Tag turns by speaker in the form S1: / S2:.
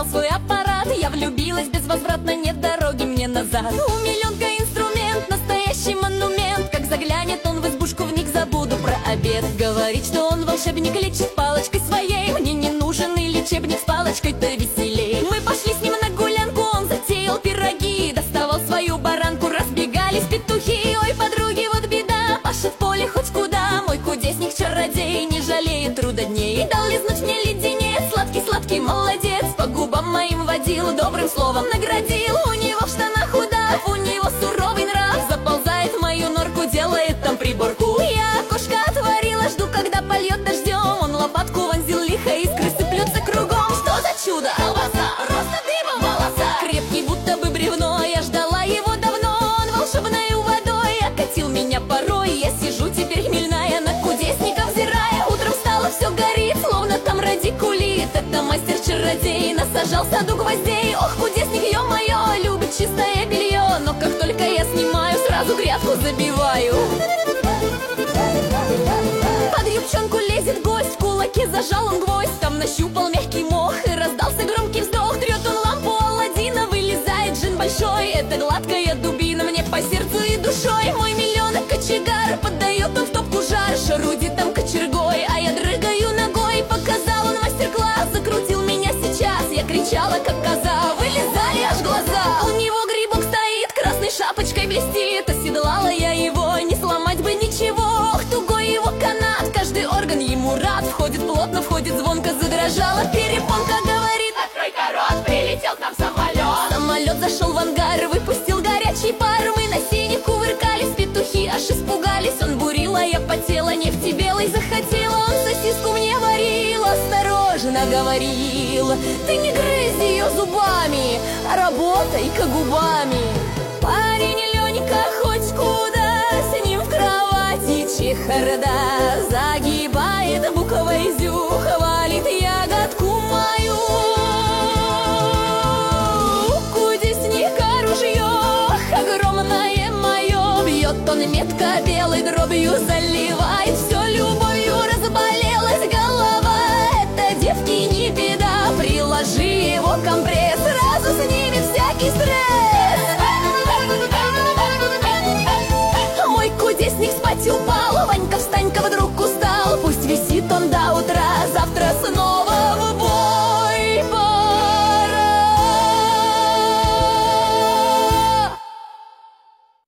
S1: свой аппарат. Я влюбилась безвозвратно, нет дороги мне назад. У миллионка инструмент, настоящий монумент. Как заглянет он в избушку, вмиг забуду про обед. Говорит, что он волшебник, лечит палочкой своей. Мне не нужен и лечебник, с палочкой-то веселей. Мы пошли с ним на гулянку, он затеял пироги. Доставал свою баранку, разбегались петухи. Ой, подруги, вот беда, Паша в поле хоть куда. Мой кудесник-чародей не жалеет труда дней. И дал лизнуть мне леденец, сладкий-сладкий молодец. По губам моим водил, добрым словом наградил. У него в штанах удав, у него суровый нрав. Заползает в мою норку, делает там приборку. Я окошко отворила, жду, когда польет дождем. Он лопатку вонзил лихо, искры сыплются кругом. Что за чудо? Колбаса, роста дыбом волоса. Крепкий, будто бы бревно, я ждала его давно. Он волшебною водой окатил меня порой. Я сижу теперь хмельная, на кудесника взирая. Утром встала, все горит, словно там радикулит. Это мастер-чародей насажал в саду гвоздей. Ох, кудесник, ё-моё, любит чистое белье. Но как только я снимаю, сразу грядку забиваю. Под юбчонку лезет гость, в кулаке зажал он гвоздь. Там нащупал мягкий мох и раздался громкий вздох. Трет он лампу Аладдина, вылезает джин большой. Это гладкая дубина мне по сердцу и душой. Мой миллионок кочегар, поддает он в топку жар. Шарудит там кочергой, а я дрыгаю ногой. Показал он мастер-класс, закрутил меня сейчас. Я кричала, как коза, вылезали аж глаза. У него грибок стоит, красной шапочкой блестит. Оседлала я его, не сломать бы ничего. Ох, тугой его канат, каждый орган ему рад. Входит плотно, входит звонко, задрожала перепонка. Говорит: открой-ка рот, прилетел к нам самолет. Самолет зашел в ангар, выпустил горячий пар. Мы на сене кувыркались, петухи аж испугались. Он бурил, а я потела, нефти белой захотела. Он сосиску мне варил, осторожно говорил: ты не грызь ее зубами, а работай-ка губами. Парень Ленька хоть куда, с ним в кровати чехарда. Загибает буковой зю, хвалит ягодку мою. Кудесника ружье огромное мое, бьет он метко белой дробью, заливает все любовью. Разболелась голова, это девки не беда. Приложи его компресс, сразу снимет всякий стресс.